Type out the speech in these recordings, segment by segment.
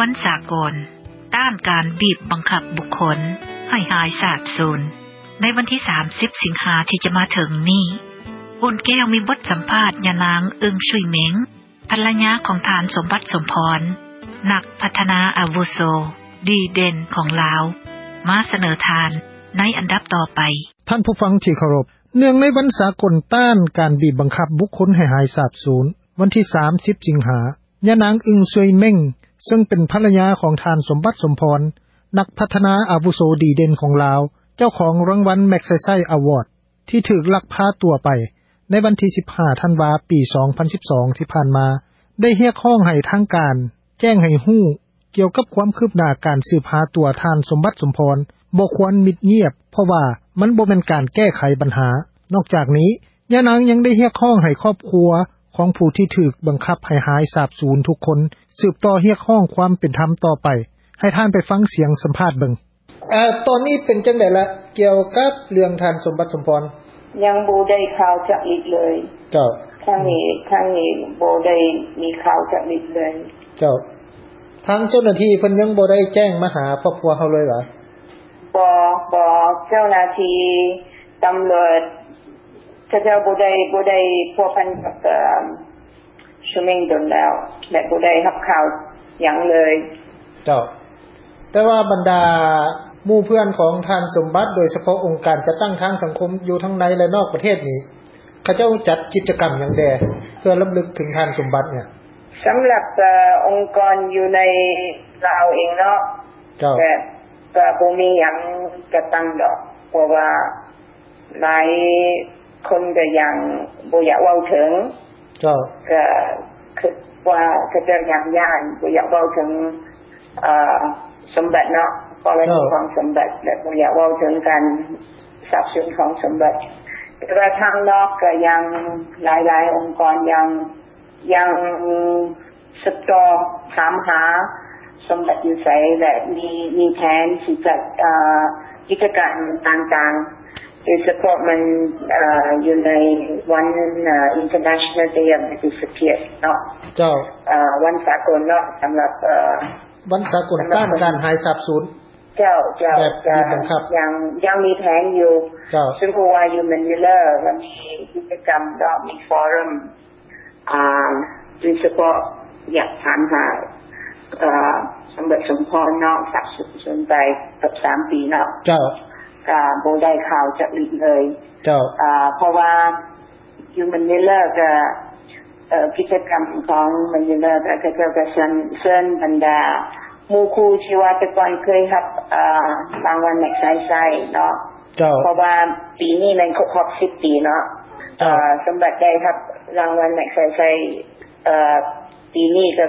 วันสากลต้านการบีบบังคับบุคคลให้หายสาบสูญในวันที่30สิงหาที่จะมาถึงนี้อุ่นแก้วมีบทสัมภาษณ์ยานางอึ้งชุยเหม็งภรรยาของทานสมบัติสมพรนักพัฒนาอาวุโสดีเด่นของลาวมาเสนอทานในอันดับต่อไปท่านผู้ฟังที่เคารพเนื่องในวันสากลต้านการบีบบังคับบุคคลให้หายสาบสูญวันที่30สิงหายานางอึ้งชุยเหม็งซึ่งเป็นภรรยาของทานสมบัติสมพรนักพัฒนาอาวุโสดีเด่นของลาวเจ้าของรางวัลแม็กไซไซอวอร์ดที่ถูกลักพาตัวไปในวันที่15ธันวาคมปี2012ที่ผ่านมาได้เรียกร้องให้ทางการแจ้งให้ฮู้เกี่ยวกับความคืบหน้าการสืบหาตัวทานสมบัติสมพรบ่ควรมิดเงียบเพราะว่ามันบ่แม่นการแก้ไขปัญหานอกจากนี้ยานางยังได้เรียกร้องให้ครอบครัวของผู้ที่ถูกบังคับให้หายสาบสูญทุกคนสืบต่อเรียกร้องความเป็นธรรมต่อไปให้ท่านไปฟังเสียงสัมภาษณ์เบิ่งตอนนี้เป็นจังได๋ล่ะเกี่ยวกับเรื่องทานสมบัติสมพรยังบ่ได้ข่าวจากอีกเลยเจ้าทางนี้บ่ได้มีข่าวจากอีกเลยเจ้าทางเจ้าหน้าที่เพิ่นยังบ่ได้แจ้งมาหาครอบครัวเฮาเลยเหรอบ่เจ้าหน้าที่ตำรวจเขาเจ้าบ่ได้พัวพันกับชุมเมงดนแล้วและบ่ได้รับข่าวหยังเลยเจ้าแต่ว่าบรรดาหมู่เพื่อนของท่านสมบัติโดยเฉพาะองค์การจัดตั้งทางสังคมอยู่ทั้งในและนอกประเทศนี้เขาเจ้าจัดกิจกรรมหยังแดเพื่อรำลึกถึงท่านสมบัติเนี่ยสำหรับองค์กรอยู่ในลาวเองเนาะแต่ก็บ่มีหยังกระตั้งดอกเพราะว่าหลายคนก็ยังบ่อยากเว้าถึงก็คือว่าเขาจะยังย่านบ่อยากเว้าถึงสมบัติเนาะกรณีของสมบัติและบ่อยากเว้าถึงการทรัพย์สินของสมบัติแต่ว่าทางนอกก็ยังหลายๆองค์กรยังศึกษาถามหาสมบัติอยู่ไสและมีแผนที่จะกิจการต่างๆโดยเฉพาะมันอยู่ในวัน International Day of the Disappeared เนาะเจ้าวันสากลเนาะสำหรับวันสากลต้านการหายสาบสูญเจ้าแบบนี้ครับยังมีแผนอยู่ซึ่งเพราะว่าอยู่มันมีมันมีกิจกรรมเนาะมีฟอรัมโดยเฉพาะอยากถามหาสมบัติสมพรเนาะสะสมไปกับ3ปีเนาะเจ้าบ่ได้ข่าวจากอีกเลยเจ้าเพราะว่าอยู่มันมีก็กิจกรรมของมันมีก็เกี่ยวกับเชิญบรรดาหมู่ครูที่ว่าแต่ก่อนเคยรับรางวัลแม็กไซไซเนาะเพราะว่าปีนี้มันครบ10ปีเนาะสมบัติได้รับรางวัลแม็กไซไซปีนี้ก็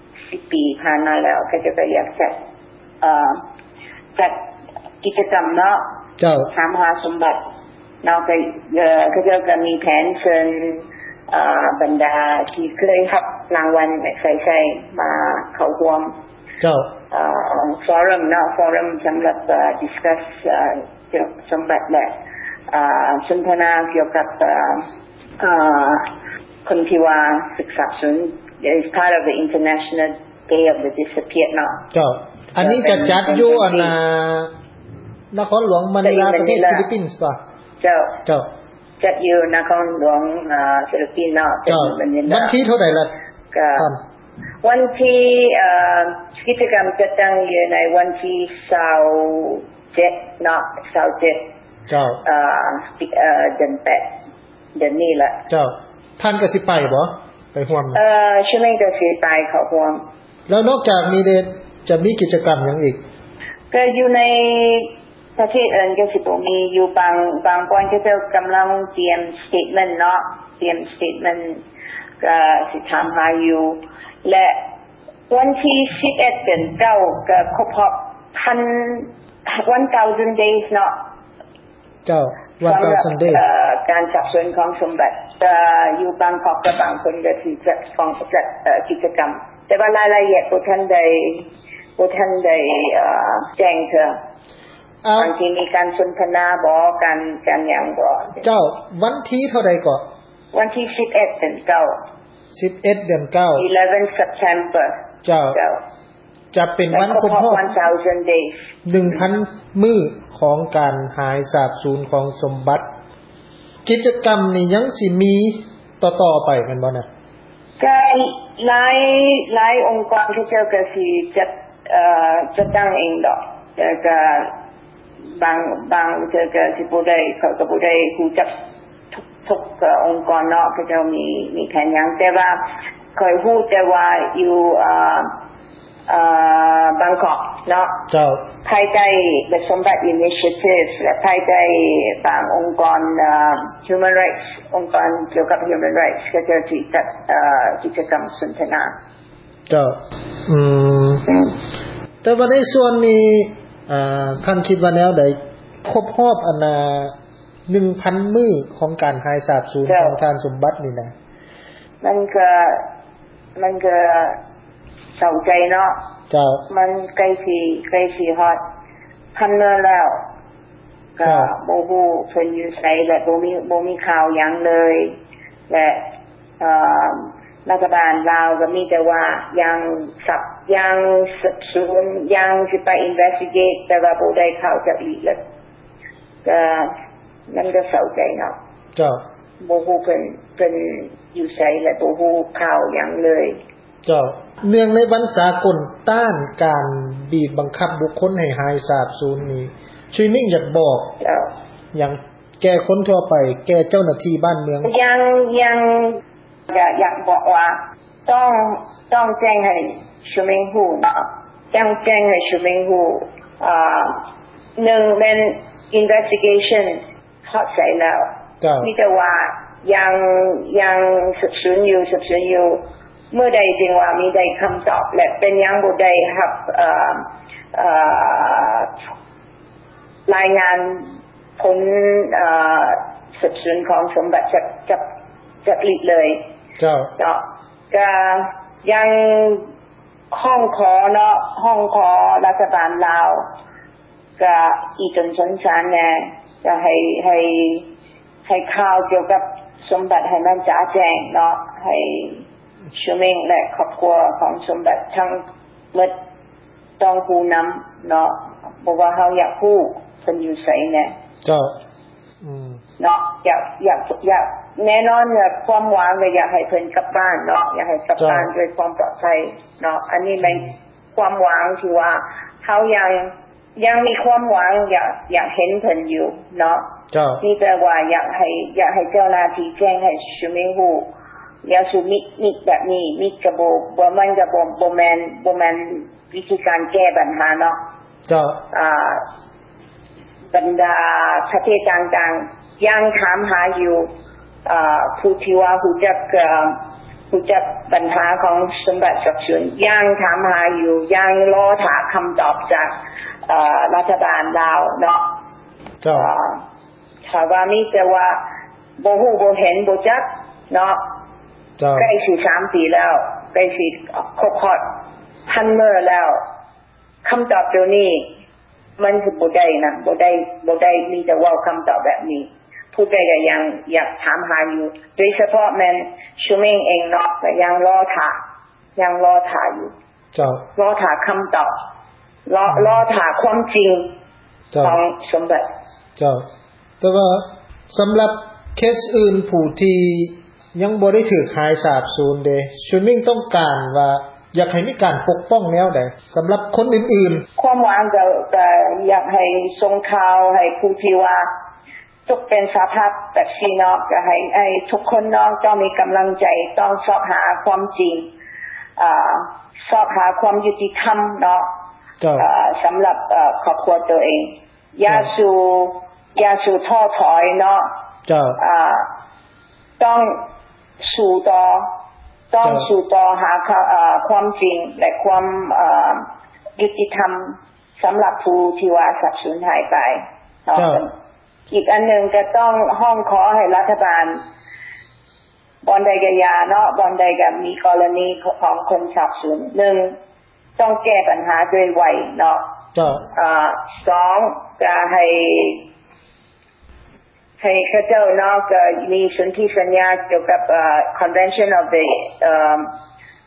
10ปีผ่านมาแล้วก็จะอยากจัดกิจกรรมเนาะถามหาสมบัติเนาะก็จะมีแผนเชิญบรรดาที่เคยรับรางวัลแม็กไซไซมาเข้าร่วมฟอรัมเนาะฟอรัมสำหรับdiscuss เกี่ยวกับสมบัติและสนทนาเกี่ยวกับคนที่ว่าศึกษาสูญ is part of the International Day of the Disappeared เนาะอันนี้จะจัดอยู่นครหลวงมะนิลาประเทศฟิลิปปินส์ป่ะจัดอยู่นครหลวงฟิลิปปินส์เนาะวันที่เท่าไหร่ล่ะวันที่กิจกรรมจะตั้งอยู่ในวันที่27เนาะ27เดือนนี้แหละท่านก็สิไปบ่ไปร่วมชั่วโมงก็สิไปเข้าร่วมแล้วนอกจากนี้จะมีกิจกรรมอย่างอีกก็อยู่ในประเทศอื่นก็สิบ่มีอยู่บางปอนก็จะกำลังเตรียม statement เนาะเตรียม statement ก็สิถามหาอยู่และวันที่11เดือน9ก็ครบรอบ1,000 days เนาะ 1,000 days การสับสนของสมบัติอยู่บางกอกกับบางคนก็ที่จัดกิจกรรมแต่ว่ารายละเอียดบ่ทันได้แจ้งเธอบางทีมีการสนทนาบ่การหยังบ่วันที่เท่าใดก่อวันที่11เดือน9 11เดือน9 11 September จะเป็นวันครบรอบ 1,000 days 1,000 มื้อของการหายสาบสูญของสมบัติกิจกรรมนี่ยังสิมีต่อๆไปแม่นบ่น่ะก็หลายองค์กรที่เจ้าก็สิจะตั้งเองดอกแต่ก็บางเจ้าก็สิบ่ได้เขาก็บ่ได้รู้จักทุกองค์กรเนาะก็จะมีแผนหยังแต่ว่าเคยพูดแต่ว่าอยู่บางกอกเนาะเจ้าภายใต้ The Sombat Initiative และภายใต้บางองค์กรHuman Rights องค์กรเกี่ยวกับ Human Rights ก็จะจัดกิจกรรมสนทนาเจ้าแต่ว่าในส่วนนี้ท่านคิดว่าแนวใดครบรอบอัน1,000 มื้อของการหายสาบสูญของท่านสมบัตินี่นะมันก็เศร้าใจเนาะเจ้ามันใกล้สิฮอดพันเมื่อแล้วก็บ่ฮู้เพิ่นอยู่ไสและบ่มีข่าวหยังเลยและรัฐบาลลาวก็มีแต่ว่ายังสืบสวนยังสิไป investigate แต่ว่าบ่ได้ข่าวจากอีกแล้วก็มันก็เศร้าใจเนาะเจ้าบ่ฮู้เพิ่นอยู่ไสและบ่ฮู้ข่าวหยังเลยเจ้าเนื่องในวันสากลต้านการบีบบังคับบุคคลให้หายสาบสูญนี้ช่วยมิ่งอยากบอกอย่างแก่คนทั่วไปแก่เจ้าหน้าที่บ้านเมืองยังอยากบอกว่าต้องแจ้งให้ชูมิงฮู้เนาะแจ้งให้ชูมิงฮู้1เป็น investigation ฮอดใส่แล้วมีแต่ว่ายังสืบสวนอยู่เมื่อใดจึงว่ามีได้คำตอบและเป็นยังบ่ได้รับรายงานผลสืบสวนของสมบัติจากลิดเลยเจ้าก็ยังห้องขอรัฐบาลลาวก็อีจนสนสารแน่จะให้ข่าวเกี่ยวกับสมบัติให้มันจ๋าแจ้งเนาะให้ชูมิงและครอบครัวของสมบัติทั้งหมดต้องฮู้นำเนาะบอกว่าเฮาอยากฮู้เพิ่นอยู่ไสแน่เจ้าเนาะอยากแน่นอนความหวังอยากให้เพิ่นกลับบ้านเนาะอยากให้กลับบ้านด้วยความปลอดภัยเนาะอันนี้เป็นความหวังที่ว่าเฮายังมีความหวังอยากเห็นเพิ่นอยู่เนาะนี่แปลว่าอยากให้เจ้าหน้าที่แจ้งให้ชูมิงฮู้อย่าสูมิดแบบนี้มิดกระบ่มันก็บ่แม่นวิธีการแก้ปัญหาเนาะบรรดาประเทศต่างๆยังถามหาอยู่ผู้ที่ว่ารู้จักปัญหาของสมบัติสับสนยังถามหาอยู่ยังรอถามคำตอบจากรัฐบาลลาวเนาะถ้าว่ามีแต่ว่าบ่ฮู้บ่เห็นบ่จักเนาะใกล้สิ3 ปีแล้วใกล้สิครบพันเมื่อแล้วคำตอบเดี๋ยวนี้มันคือบ่ได้นะบ่ได้มีแต่ว่าคำตอบแบบนี้ผู้ใดก็ยังอยากถามหาอยู่โดยเฉพาะแม่นชูมิงเองเนาะก็ยังรอถามอยู่รอถามคำตอบรอถามความจริงของสมบัติแต่ว่าสำหรับเคสอื่นผู้ที่ยังบ่ได้ถูกหายสาบสูญเด้ชูมิงต้องการว่าอยากให้มีการปกป้องแนวใดสำหรับคนอื่นๆความหวังก็อยากให้ส่งข่าวให้ผู้ที่ว่าทุกเป็นสภาพแบบนี้เนาะก็ให้ทุกคนเนาะต้องมีกำลังใจต้องสอบหาความจริงสอบหาความยุติธรรมเนาะสำหรับครอบครัวตัวเองอย่าสู่ท้อถอยเนาะต้องสู่ต่อหาความจริงและความยุติธรรมสำหรับผู้ที่ว่าสับสนหายไปอีกอันหนึ่งจะต้องห้องขอให้รัฐบาลบอนใดก็ยาเนาะบอนใดก็มีกรณีของคนสับสน1ต้องแก้ปัญหาด้วยไวเนาะ2จะให้เขาเจ้าเนาะก็มีสนธิสัญญาเกี่ยวกับConvention of the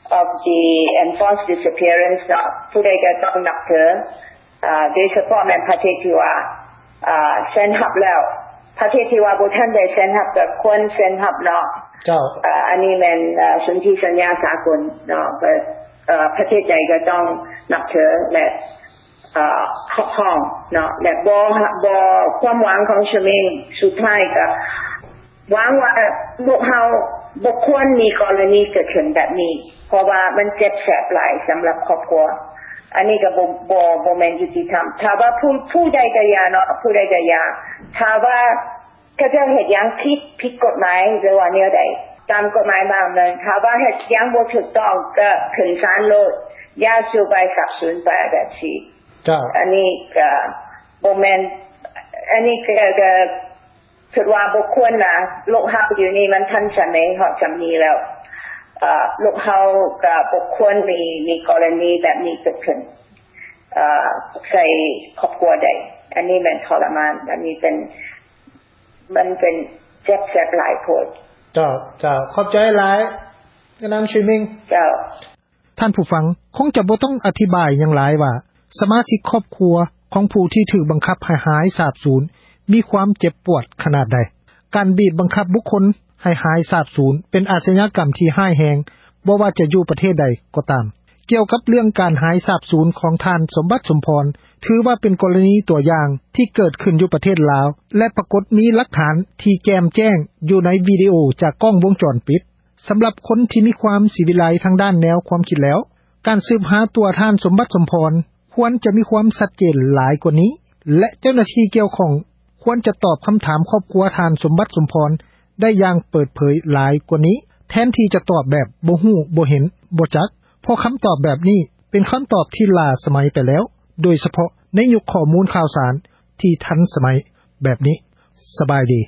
of the enforced disappearance เนาะผู้ใดก็ต้องนับถือโดยเฉพาะแม่ประเทศที่ว่าเซ็นรับแล้วประเทศที่ว่าบ่ทันได้เซ็นรับก็ควรเซ็นรับเนาะเจ้าอันนี้แม่นสนธิสัญญาสากลเนาะประเทศใดก็ต้องนับถือและครอบครองเนาะและบ่ความหวังของชมิงสุดท้ายก็หวังว่าพวกเฮาบ่ควรมีกรณีเกิดขึ้นแบบนี้เพราะว่ามันเจ็บแสบหลายสำหรับครอบครัวอันนี้ก็บ่แม่นยุติธรรมถ้าว่าผู้ใดก็อย่าเนาะผู้ใดก็อย่าถ้าว่าเขาจะเฮ็ดหยังผิดกฎหมายหรือว่าแนวใดตามกฎหมายบ้างนั้นถ้าว่าเฮ็ดหยังบ่ถูกต้องก็ขึ้นศาลโลดอย่าสู้ไปสับสนไปแบบนี้อันนี้ก็บ่แม่นอันนี้ก็คิดว่าบ่ควรนะโลกเฮาอยู่นี่มันทันสมัยฮอดสำนี้แล้วลูกเฮาก็บ่ควรมีกรณีแบบนี้เกิดขึ้นใส่ครอบครัวใดอันนี้มันทรมานอันนี้มันเป็นเจ็บแสบหลายโพดเจ้าขอบใจหลายนำชื่อมิงเจ้าท่านผู้ฟังคงจะบ่ต้องอธิบายหยังหลายว่าสมาชิกครอบครัวของผู้ที่ถูกบังคับให้หายสาบสูญมีความเจ็บปวดขนาดใดการบีบบังคับบุคคลให้หายสาบสูญเป็นอาชญากรรมที่ร้ายแรงบ่ว่าจะอยู่ประเทศใดก็ตามเกี่ยวกับเรื่องการหายสาบสูญของท่านสมบัติสมพรถือว่าเป็นกรณีตัวอย่างที่เกิดขึ้นอยู่ประเทศลาวและปรากฏมีหลักฐานที่แจมแจ้งอยู่ในวิดีโอจากกล้องวงจรปิดสำหรับคนที่มีความศิวิไลทางด้านแนวความคิดแล้วการสืบหาตัวท่านสมบัติสมพรควรจะมีความชัดเจนหลายกว่านี้และเจ้าหน้าที่เกี่ยวข้องควรจะตอบคำถามครอบครัวท่านสมบัติสมพรได้อย่างเปิดเผยหลายกว่านี้แทนที่จะตอบแบบบ่ฮู้บ่เห็นบ่จักเพราะคำตอบแบบนี้เป็นคำตอบที่ล้าสมัยไปแล้วโดยเฉพาะในยุคข้อมูลข่าวสารที่ทันสมัยแบบนี้สบายดี